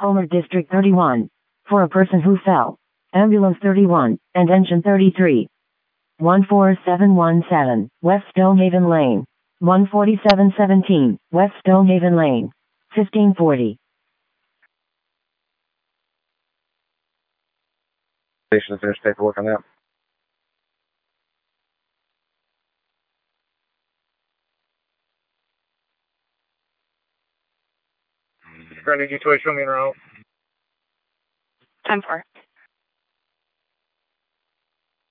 Homer District 31. For a person who fell. Ambulance 31, and engine 33. 14717, West Stonehaven Lane. 14717, West Stonehaven Lane. 1540. Station finished paperwork on that. Granted, you show me in route. 10-4.